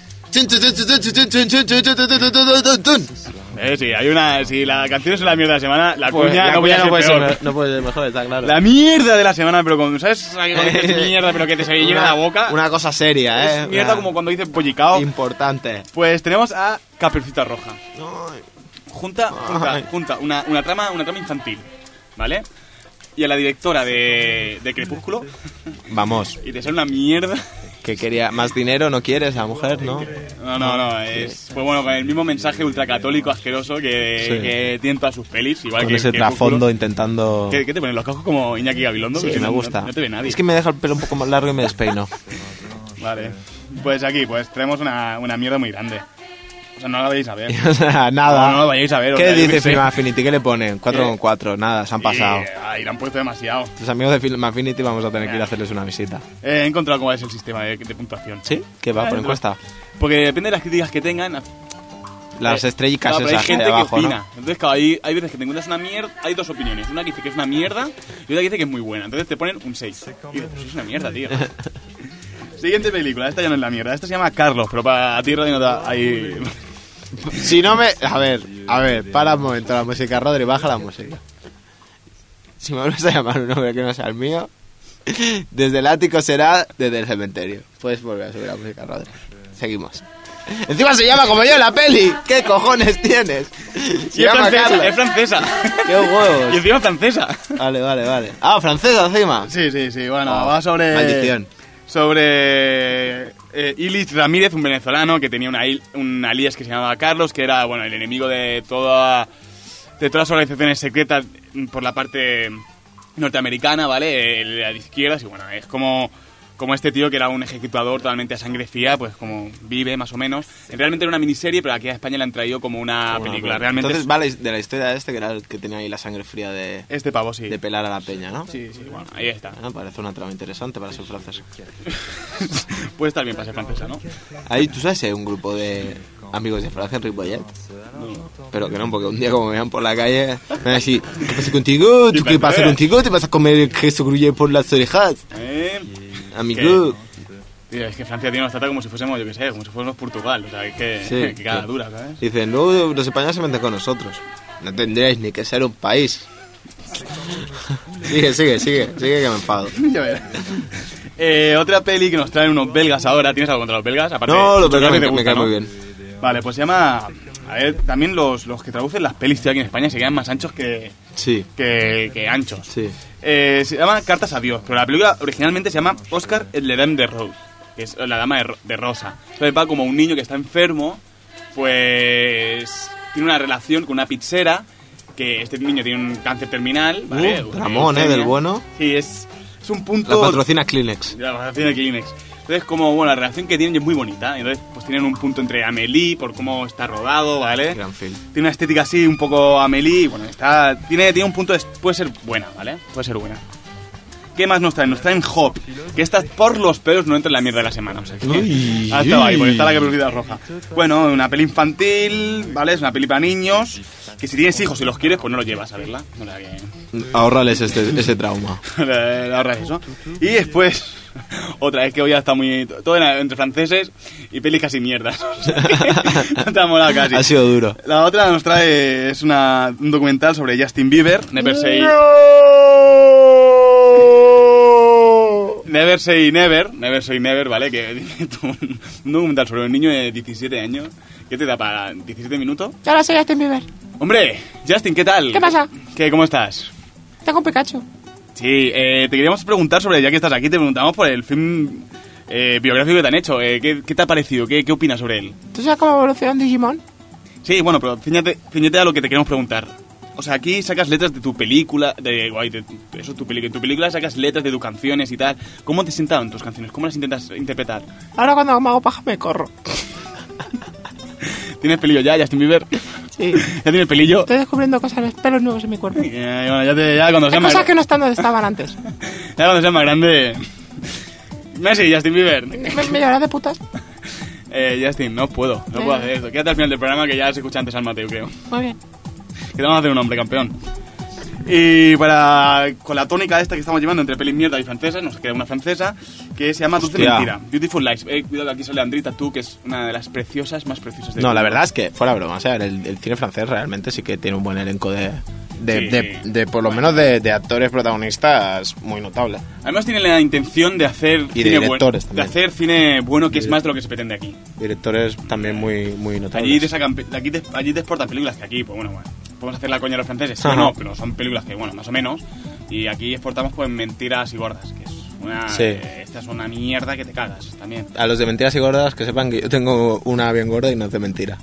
Eh, sí, hay una... Si la canción es la mierda de la semana, la pues, cuña la no, cuña no, puede ser ser, no puede ser mejor, está claro. La mierda de la semana, pero con... ¿Sabes? Es mierda, pero que te se llena la boca. Una cosa seria, ¿eh? Es mierda una... como cuando dices pollicao. Importante. Pues tenemos a Caperucita Roja. Junta, junta, junta una, una, trama, una trama infantil, ¿vale? Y a la directora de, de Crepúsculo. Vamos. Y te sale una mierda. Que quería más dinero, no quiere esa mujer, ¿no? No, no, no. Es, pues bueno, con el mismo mensaje ultracatólico asqueroso que, sí. que tiene todas sus pelis. Igual con que ese trasfondo intentando... ¿Qué, ¿Qué te ponen? ¿Los cascos como Iñaki Gabilondo? Sí, me no, gusta. No, no te ve nadie. Es que me deja el pelo un poco más largo y me despeino. Vale. Pues aquí, pues tenemos una, una mierda muy grande. O sea, no la vayáis a ver. O sea, nada. No, no la vayáis a ver. ¿Qué o sea, dice Film Affinity? ¿Qué le ponen? cuatro con cuatro, nada, se han pasado. Sí, ahí le han puesto demasiado. Tus amigos de Film Affinity vamos a tener que ir a hacerles una visita. Eh, he encontrado cómo es el sistema de, de puntuación. ¿Sí? ¿Qué va? ¿Por encuesta? Porque depende de las críticas que tengan. Las eh, estrellicas claro, esas hay gente de abajo, que opina. ¿no? Entonces, claro, hay, hay veces que te encuentras una mierda. Hay dos opiniones. Una que dice que es una mierda y otra que dice que es muy buena. Entonces te ponen un seis. Y dices, pues es una mierda, tío. Siguiente película. Esta ya no es la mierda. Esta se llama Carlos, pero para ti, Radio Nota, hay... Si no me... A ver, a ver, para un momento la música, Rodri, baja la música. Si me vuelves a llamar un nombre que no sea el mío, desde el ático será desde el cementerio. Puedes volver a subir la música, Rodri. Seguimos. Encima se llama como yo la peli. ¿Qué cojones tienes? Se Y es llama francesa, Carla. es francesa. ¡Qué huevos! Y encima francesa. Vale, vale, vale. Ah, francesa encima. Sí, sí, sí. Bueno, Oh, va sobre... maldición. Sobre eh, Ilich Ramírez, un venezolano que tenía una, il- un alias que se llamaba Carlos, que era, bueno, el enemigo de toda de todas las organizaciones secretas por la parte norteamericana, ¿vale? El de las izquierdas, y bueno, es como... Como este tío que era un ejecutador totalmente a sangre fría, pues como vive más o menos. Realmente era una miniserie, pero aquí a España la han traído como una Bueno, película. claro. Realmente Entonces es- va la his- de la historia de este, que era el que tenía ahí la sangre fría de... Este pavo, sí. De pelar a la peña, ¿no? Sí, sí, bueno, ahí está. Bueno, parece una trama interesante para ser francés. Puede estar bien para ser francesa, ¿no? Ahí, ¿tú sabes si hay un grupo de amigos de Francia en Ripollet? Pero que no, porque un día como me vean por la calle, me van a decir, ¿qué pasa contigo? ¿Tú qué pasa contigo? ¿Te vas a comer el queso gruyere por las orejas? ¿Eh? Amigo. Tío, es que Francia tío, nos trata como si fuésemos, yo qué sé, como si fuésemos Portugal. O sea, es que, Sí, que cada sí. dura, ¿sabes? Dicen, luego los españoles se meten con nosotros. No tendréis ni que ser un país. Sigue, sigue, sigue, sigue que me enfado. Ya verás. Eh, otra peli que nos traen unos belgas ahora. ¿Tienes algo contra los belgas? Aparte, No, los belgas creo que me- te me gusta, caen ¿no? muy bien. Vale, pues se llama... A ver, también los, los que traducen las pelis, tío, aquí en España se quedan más anchos que, Sí. que, que anchos. Sí. Eh, se llama Cartas a Dios, pero la película originalmente se llama Oscar et le Dame de Rose, que es la dama de, ro- de rosa. Entonces va como un niño que está enfermo, pues tiene una relación con una pizzera, que este niño tiene un cáncer terminal, ¿vale? Uh, Una Ramón, ¿eh? leucemia. Del bueno. Sí, es, es un punto... La patrocina Kleenex. La patrocina Kleenex. Entonces, como, bueno, la relación que tienen es muy bonita. Entonces, pues tienen un punto entre Amélie, por cómo está rodado, ¿vale? Gran film. Tiene una estética así, un poco Amélie, y bueno, está... Tiene, tiene un punto... De, puede ser buena, ¿vale? Puede ser buena. ¿Qué más nos traen? Nos traen Hop, que esta por los pelos no entra en la mierda de la semana. O sea, que Uy, ha estado ahí, uy. porque está la caperucita roja. Bueno, una peli infantil, ¿vale? Es una peli para niños, que si tienes hijos y los quieres, pues no los llevas a verla. O sea, que... Ahorrales este, ese trauma. Le ahorras eso. Y después, otra vez que hoy ya está muy... Todo en- entre franceses y pelis casi mierdas. O sea, que no te ha molado casi. Ha sido duro. La otra nos trae... Es una, un documental sobre Justin Bieber. Never Say... Never Say Never. Never Say Never, ¿vale? Que un documental sobre un niño de diecisiete años. ¿Qué te da para diecisiete minutos? Yo ahora soy Justin Bieber. Hombre, Justin, ¿qué tal? ¿Qué pasa? ¿Qué, ¿Cómo estás? Tengo un Pikachu. Sí, eh, te queríamos preguntar sobre, ya que estás aquí, te preguntamos por el film eh, biográfico que te han hecho. Eh, ¿qué, ¿Qué te ha parecido? ¿Qué, ¿Qué opinas sobre él? ¿Tú sabes cómo evoluciona un Digimon? Sí, bueno, pero ciñate, ciñete a lo que te queremos preguntar. O sea, aquí sacas letras de tu película, de, guay, de tu- eso, tu película. En tu película sacas letras de tus canciones y tal. ¿Cómo te sentaron tus canciones? ¿Cómo las intentas interpretar? Ahora cuando me hago paja me corro. ¿Tienes pelillo ya, Justin Bieber? Sí. ¿Ya tienes pelillo? Estoy descubriendo cosas, pelos nuevos en mi cuerpo. Eh, bueno, ya, te, ya cuando Hay seas más, cosas que no están donde estaban antes. ya cuando seas más grande... Messi, Justin Bieber. ¿Me, me lloras de putas? Eh, Justin, no puedo, no puedo hacer esto. Quédate al final del programa que ya se escucha antes al Mateo, creo. Muy bien. Que te vamos a hacer un hombre campeón. Y para con la tónica esta que estamos llevando entre pelis mierda y francesas, nos queda una francesa que se llama Dulce Hostia. Mentira, Beautiful Lies. Eh, cuidado, aquí sale Andrita tú, que es una de las preciosas, más preciosas de No, la verdad es que, fuera broma, o sea, el, el cine francés realmente sí que tiene un buen elenco de, de, Sí. de, de, por lo menos, de, de actores protagonistas muy notable. Además tiene la intención de hacer Y de cine directores bueno, de también. hacer cine bueno, que es más de lo que se pretende aquí. Directores también muy, muy notables. Allí te sacan, pe- aquí te, allí te exportan películas que aquí, pues bueno, bueno, podemos hacer la coña a los franceses, sí o Ajá. no, pero son películas que, bueno, más o menos. Y aquí exportamos pues Mentiras y Gordas, que es una... Sí. eh, esta es una mierda que te cagas también. A los de mentiras y gordas, que sepan que yo tengo una bien gorda y no es de mentira.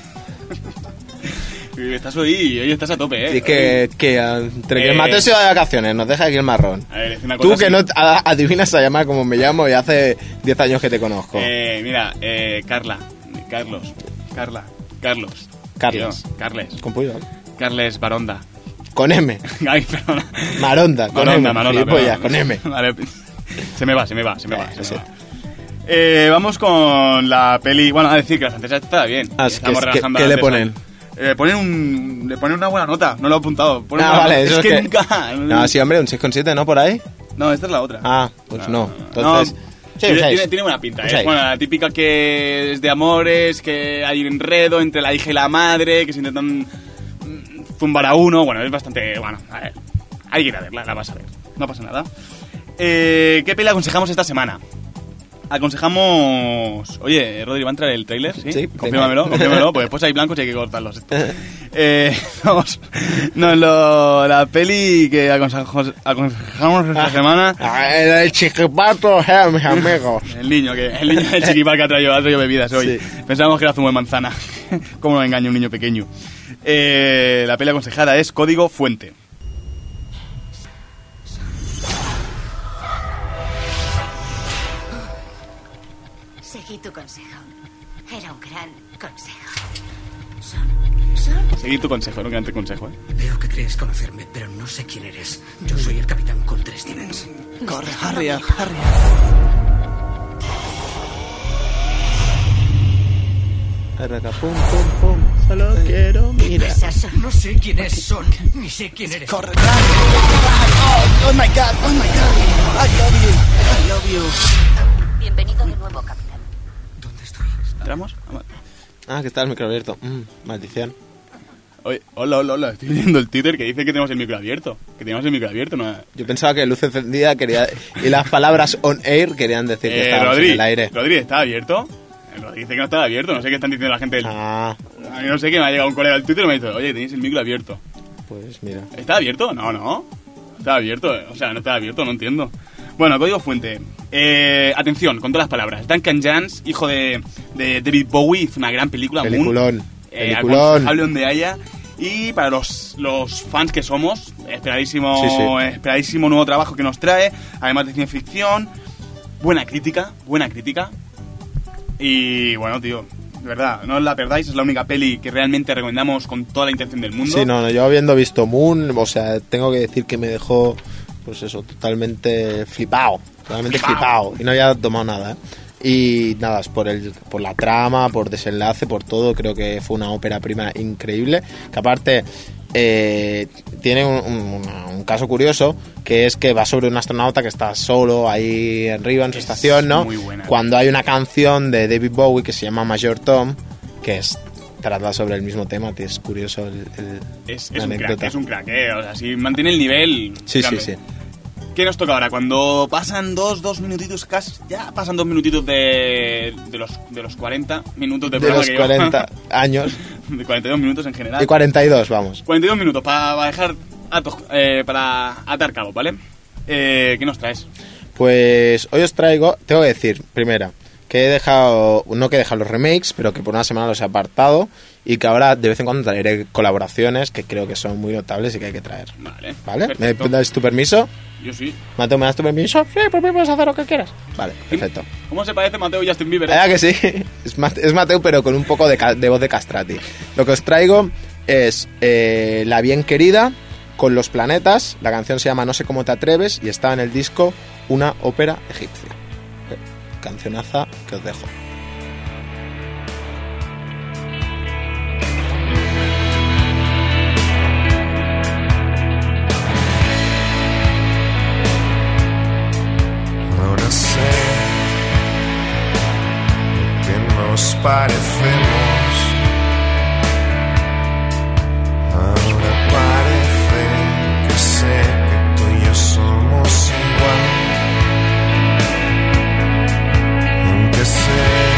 Y estás hoy, hoy estás a tope, ¿eh? Y que, que entre que Eh. el Mateo se va de vacaciones, nos deja aquí el marrón. A ver, es una Tú cosa que así. no a- adivinas a llamar como me llamo y hace diez años que te conozco. Eh, mira, eh, Carla, Carlos, Carla, Carlos. Carles. Tío, Carles. Con puño. Carles Baronda. Con M. Ay, perdona. Maronda, con Maronda, M. Maronda, gilipollas, perdona. con M. Vale. Se me va, se me va, se me va. Eh, se sí. me va. Eh, vamos con la peli. Bueno, a decir que la francesa está bien. Ah, es Estamos que- relajando ¿qué- a la qué le francesa. ponen? Eh, ponen un, le ponen una buena nota, no lo he apuntado. Ponen Ah, una- vale, es eso es que, que- nunca. No, sí, hombre, un seis coma siete, ¿no? Por ahí. No, esta es la otra. Ah, pues no. No, Entonces. Sí, tiene, un seis. tiene- tiene buena pinta, Un ¿eh? seis. Bueno, la típica que es de amores, que hay un enredo entre la hija y la madre, que se intentan mm, zumbar a uno. Bueno, es bastante. Bueno, a ver. Hay que ir a verla, la vas a ver. No pasa nada. Eh, ¿Qué peli aconsejamos esta semana? aconsejamos... Oye, Rodri, ¿va a entrar el tráiler? Sí, Sí, confírmamelo, venga. confírmamelo, porque después hay blancos y hay que cortarlos. eh, vamos, no, lo, la peli que aconsejamos, aconsejamos esta semana... El, el chiquipato, eh, mis amigos. El niño, que el niño del chiquipar que ha traído, ha traído bebidas hoy. Sí. Pensábamos que era zumo de manzana. ¿Cómo nos engaña un niño pequeño? Eh, la peli aconsejada es Código Fuente. Seguí tu consejo. Era un gran consejo. Seguir tu consejo, no que antes consejo, ¿eh? Veo que crees conocerme, pero no sé quién eres. Yo soy el capitán Colter Stevens. Corre, Harry, Harry. Pum, pum, pum. Solo quiero mirar. No sé quiénes son, ni sé quién eres. Corre, oh, oh my god, oh my god. I love you, I love you. Bienvenido de nuevo, capitán. ¿Entramos? Ah, que está el micro abierto. Mm, maldición. Oye, hola, hola, hola. Estoy viendo el Twitter que dice que tenemos el micro abierto. Que tenemos el micro abierto, ¿no? Yo pensaba que luz encendida quería... Y las palabras on air querían decir que Eh, estábamos Rodri, en el aire. Rodri, ¿está abierto? Eh, Rodri dice que no está abierto. No sé qué están diciendo la gente del... Ah. A mí no sé, que me ha llegado un colega al Twitter y me ha dicho, oye, tenéis el micro abierto. Pues mira. ¿Está abierto? No, no. Está abierto. O sea, no está abierto, no entiendo. Bueno, Código Fuente. Eh, atención, con todas las palabras. Duncan Jones, hizo de, de David Bowie, hizo una gran película. Peliculón. Moon, eh, Peliculón. aconsejable donde haya. Y para los, los fans que somos, esperadísimo, Sí, sí. esperadísimo nuevo trabajo que nos trae. Además de ciencia ficción. Buena crítica, buena crítica. Y bueno, tío, de verdad, no os la perdáis. Es la única peli que realmente recomendamos con toda la intención del mundo. Sí, no, no, yo habiendo visto Moon, o sea, tengo que decir que me dejó, pues eso, totalmente flipado. Totalmente flipado. Y no había tomado nada, ¿eh? Y nada, es por, el, por la trama, por desenlace, por todo. Creo que fue una ópera prima increíble. Que aparte eh, tiene un, un, una- un caso curioso, que es que va sobre un astronauta que está solo ahí arriba en su estación, ¿no? muy buena. Cuando hay una canción de David Bowie que se llama Major Tom, que es trata sobre el mismo tema, que es curioso el, el- Es, la es un crack, anécdota. es un crack, eh. O sea, si mantiene el nivel... Sí, grande. sí, sí. ¿Qué nos toca ahora? Cuando pasan dos, dos minutitos casi... Ya pasan dos minutitos de, de, los, de los cuarenta minutos de De programa los que llevo. cuarenta años. De cuarenta y dos minutos en general. Y cuarenta y dos, vamos. cuarenta y dos minutos para dejar... ato- eh, para atar cabo, ¿vale? Eh, ¿Qué nos traes? Pues hoy os traigo, tengo que decir, primera, que he dejado, no que he dejado los remakes, pero que por una semana los he apartado y que ahora de vez en cuando traeré colaboraciones que creo que son muy notables y que hay que traer. Vale. ¿Vale? ¿Me perfecto. das tu permiso? Yo sí. Mateo, ¿me das tu permiso? Sí, pues puedes hacer lo que quieras. Vale, perfecto. ¿Cómo se parece Mateo y Justin Bieber? ¿Verdad que sí? Es Mate- es Mateo, pero con un poco de, ca- de voz de castrati. Lo que os traigo es eh, La Bien Querida con Los Planetas. La canción se llama No sé cómo te atreves y está en el disco Una ópera egipcia. Eh, Cancionaza que os dejo. Ahora sé que nos parecemos. Ahora parece que sé que tú y yo somos igual. Aunque sé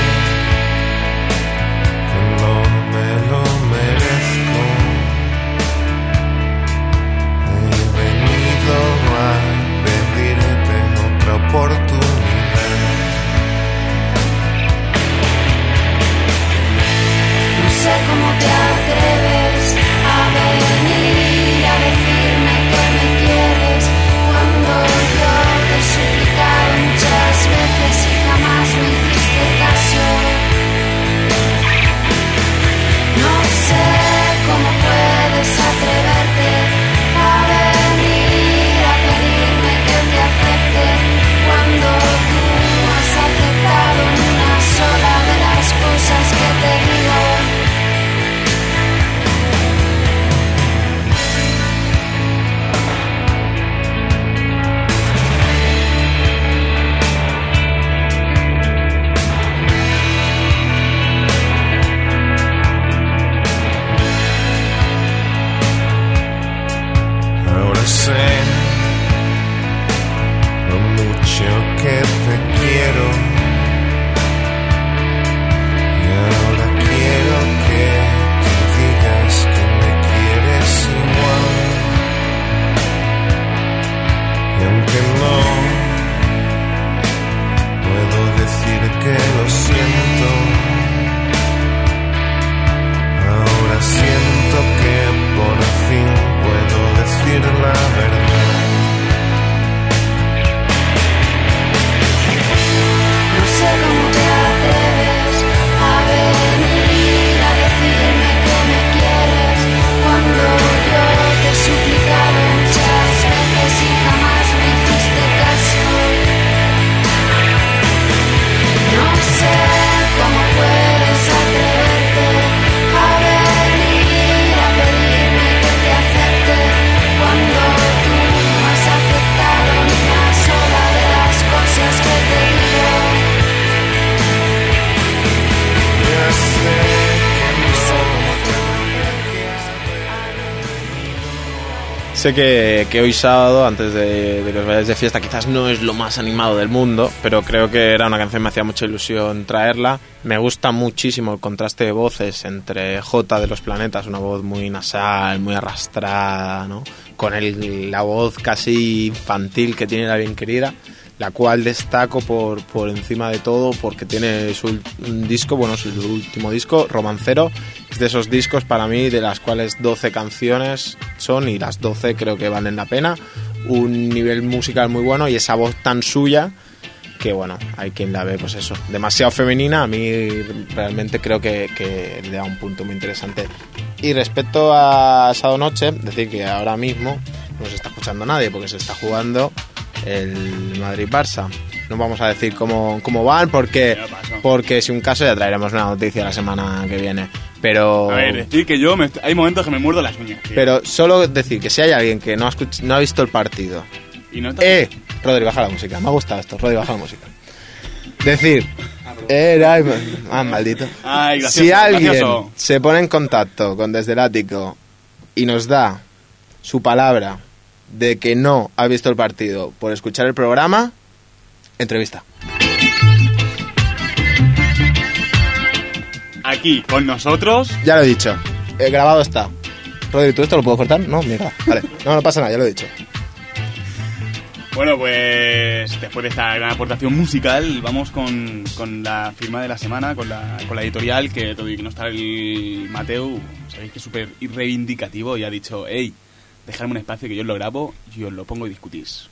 Sé que, que hoy sábado, antes de, de que os vayáis de fiesta, quizás no es lo más animado del mundo, pero creo que era una canción que me hacía mucha ilusión traerla. Me gusta muchísimo el contraste de voces entre J de Los Planetas, una voz muy nasal, muy arrastrada, ¿no? Con el, la voz casi infantil que tiene La Bien Querida, la cual destaco por, por encima de todo porque tiene su un disco, bueno, su último disco, Romancero. Es de esos discos para mí de las cuales doce canciones son y las doce creo que valen la pena. Un nivel musical muy bueno y esa voz tan suya que, bueno, hay quien la ve, pues eso, demasiado femenina. A mí realmente creo que, que le da un punto muy interesante. Y respecto a sábado noche, decir que ahora mismo no se está escuchando nadie porque se está jugando el Madrid-Barça. No vamos a decir cómo, cómo van porque, porque si un caso ya traeremos una noticia la semana que viene. Pero a ver, decir que yo me, hay momentos que me muerdo las uñas, tío. Pero solo decir que si hay alguien que no ha, escuch- no ha visto el partido y no está... Eh, Rodri, baja la música. Me ha gustado esto, Rodri, baja la música. Decir eh, ay, ah, maldito ay, gracioso, si alguien gracioso. se pone en contacto con Desde el Ático y nos da su palabra de que no ha visto el partido por escuchar el programa, entrevista. Aquí, con nosotros... Ya lo he dicho, el grabado está. Rodri, ¿tú esto lo puedo cortar? No, mierda, vale. No, no pasa nada, ya lo he dicho. Bueno, pues después de esta gran aportación musical, vamos con, con la firma de la semana, con la, con la editorial, que todo y que no está el Mateu, sabéis que es súper reivindicativo y ha dicho, hey, dejadme un espacio que yo os lo grabo y os lo pongo y discutís.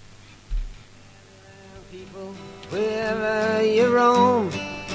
Wherever you roam,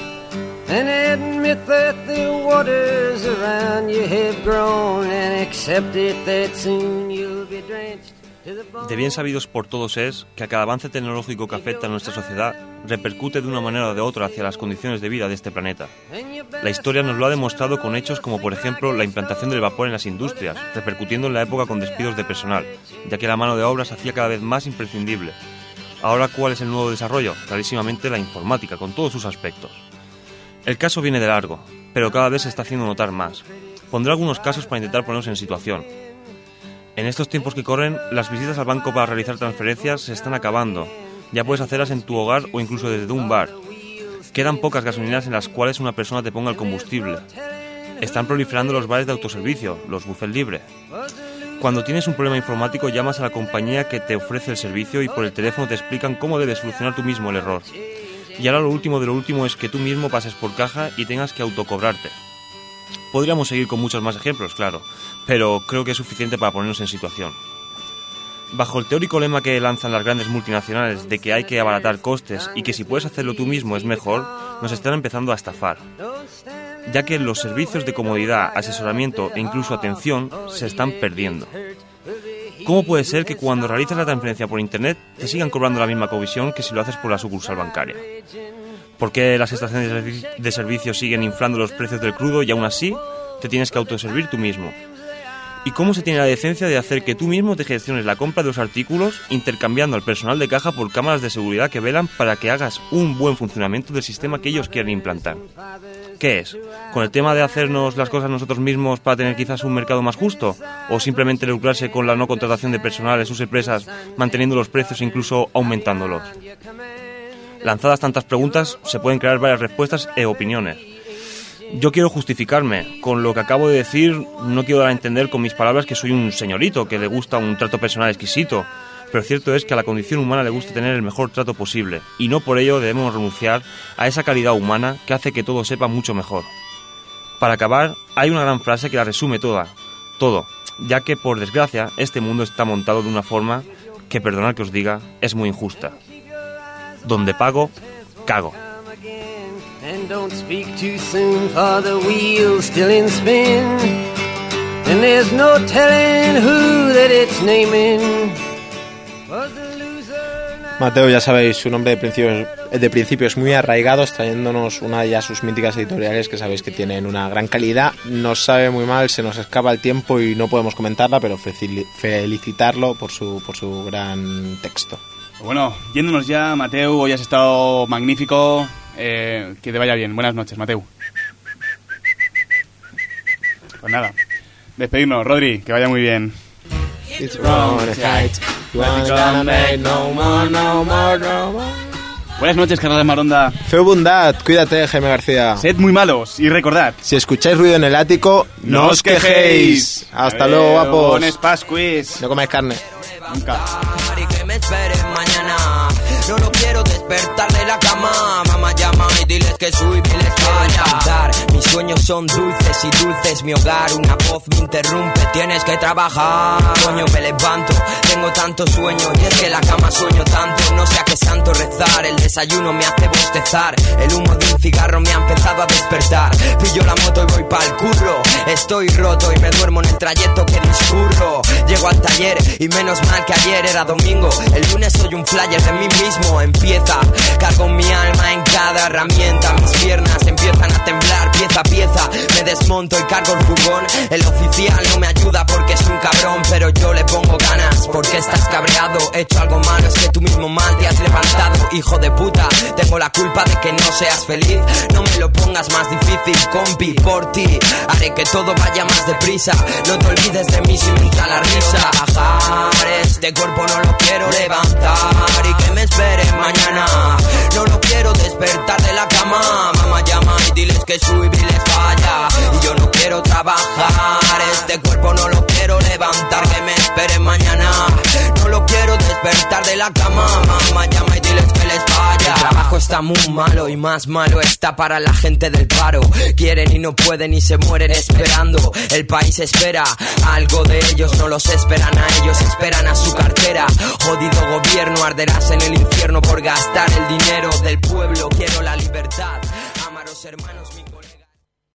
and admit that the waters around you have grown, and accept it that soon you'll be drenched. De bien sabidos por todos es que a cada avance tecnológico que afecta a nuestra sociedad repercute de una manera o de otra hacia las condiciones de vida de este planeta. La historia nos lo ha demostrado con hechos como, por ejemplo, la implantación del vapor en las industrias, repercutiendo en la época con despidos de personal, ya que la mano de obra se hacía cada vez más imprescindible. Ahora, ¿cuál es el nuevo desarrollo? Clarísimamente la informática, con todos sus aspectos. El caso viene de largo, pero cada vez se está haciendo notar más. Pondré algunos casos para intentar ponernos en situación. En estos tiempos que corren, las visitas al banco para realizar transferencias se están acabando. Ya puedes hacerlas en tu hogar o incluso desde un bar. Quedan pocas gasolineras en las cuales una persona te ponga el combustible. Están proliferando los bares de autoservicio, los buffets libres. Cuando tienes un problema informático, llamas a la compañía que te ofrece el servicio y por el teléfono te explican cómo debes solucionar tú mismo el error. Y ahora lo último de lo último es que tú mismo pases por caja y tengas que autocobrarte. Podríamos seguir con muchos más ejemplos, claro, pero creo que es suficiente para ponernos en situación. Bajo el teórico lema que lanzan las grandes multinacionales de que hay que abaratar costes y que si puedes hacerlo tú mismo es mejor, nos están empezando a estafar, ya que los servicios de comodidad, asesoramiento e incluso atención se están perdiendo. ¿Cómo puede ser que cuando realizas la transferencia por internet te sigan cobrando la misma comisión que si lo haces por la sucursal bancaria? ¿Por qué las estaciones de, servi- de servicio siguen inflando los precios del crudo y aún así te tienes que autoservir tú mismo? ¿Y cómo se tiene la decencia de hacer que tú mismo te gestiones la compra de los artículos intercambiando al personal de caja por cámaras de seguridad que velan para que hagas un buen funcionamiento del sistema que ellos quieren implantar? ¿Qué es? ¿Con el tema de hacernos las cosas nosotros mismos para tener quizás un mercado más justo? ¿O simplemente lucrarse con la no contratación de personal en sus empresas, manteniendo los precios e incluso aumentándolos? Lanzadas tantas preguntas, se pueden crear varias respuestas e opiniones. Yo quiero justificarme. Con lo que acabo de decir, no quiero dar a entender con mis palabras que soy un señorito, que le gusta un trato personal exquisito. Pero cierto es que a la condición humana le gusta tener el mejor trato posible, y no por ello debemos renunciar a esa calidad humana que hace que todo sepa mucho mejor. Para acabar, hay una gran frase que la resume toda, todo, ya que por desgracia este mundo está montado de una forma que, perdonad que os diga, es muy injusta. Donde pago, cago. And don't speak too soon, for the wheel's still in spin, and there's no telling who that it's naming. Mateo, ya sabéis, su nombre de principio, de principio es muy arraigado, trayéndonos una de ya sus míticas editoriales que sabéis que tienen una gran calidad. Nos sabe muy mal, se nos escapa el tiempo y no podemos comentarla, pero felicitarlo por su, por su gran texto. Bueno, yéndonos ya, Mateu, hoy has estado magnífico. Eh, que te vaya bien. Buenas noches, Mateu. Pues nada, despedirnos. Rodri, que vaya muy bien. It's wrong, it's right. You ain't gonna make no more, no more, no more. Buenas noches, Carlos Maronda. Feu Bundat, cuídate, Jaime García. Sed muy malos y recordad, si escucháis ruido en el ático, no os quejéis. Hasta luego, guapos. Buenas Pascuis. No comáis carne. Nunca. Y que me esperen mañana. No lo quiero despertar de la cama. Mamá llama y diles que soy bien les voy a cantar. Mis sueños son dulces y dulces mi hogar. Una voz me interrumpe, tienes que trabajar. Coño, me levanto, tengo tanto sueño. Y es que la cama sueño tanto. No sé a qué santo rezar. El desayuno me hace bostezar. El humo de un cigarro me ha empezado a despertar. Pillo la moto y voy pa'l curro. Estoy roto y me duermo en el trayecto que discurro. Llego al taller y menos mal que ayer era domingo. El lunes soy un flyer de mí mismo. Empieza, cargo mi alma en cada herramienta. Mis piernas empiezan a temblar pieza a pieza. Me desmonto y cargo el furgón. El oficial no me ayuda porque es un cabrón, pero yo le pongo ganas. Porque estás cabreado, he hecho algo malo. Es que tú mismo mal te has levantado, hijo de puta. Tengo la culpa de que no seas feliz. No me lo pongas más difícil, compi. Por ti haré que todo vaya más deprisa. No te olvides de mí si me entra la risa. Bajar este cuerpo no lo quiero levantar. Y que me esperen mañana. No lo quiero despertar de la cama. Mamá llama y diles que soy y les falla. Y yo no quiero trabajar. Este cuerpo no lo quiero levantar. Que me esperen mañana. No lo quiero despertar de la cama. Mamá llama y diles que les falla. El trabajo está muy malo y más malo está para la gente del paro. Quieren y no pueden y se mueren esperando. El país espera algo de ellos. No los esperan a ellos, esperan a su cartera. Jodido gobierno, arderás en el infierno por gastar el dinero del pueblo. Quiero la libertad. Amaros hermanos, mi